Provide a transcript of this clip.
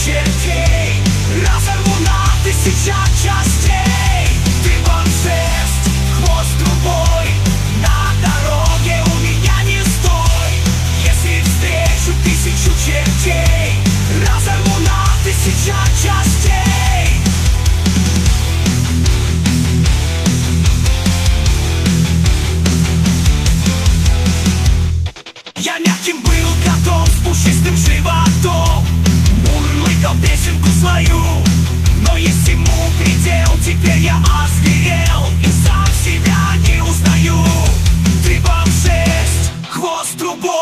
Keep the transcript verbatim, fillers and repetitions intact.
чертей разорву на тысячах частей. Ты шесть, хвост трубой, на дороге у меня не стой. Если встречу тысячу чертей, разорву на тысячах частей. Я мягким был котом с пушистым животом, мурлыкал песенку свою. Но есть ему предел, теперь я озверел и сам себя не узнаю. Ты шесть, хвост трубой.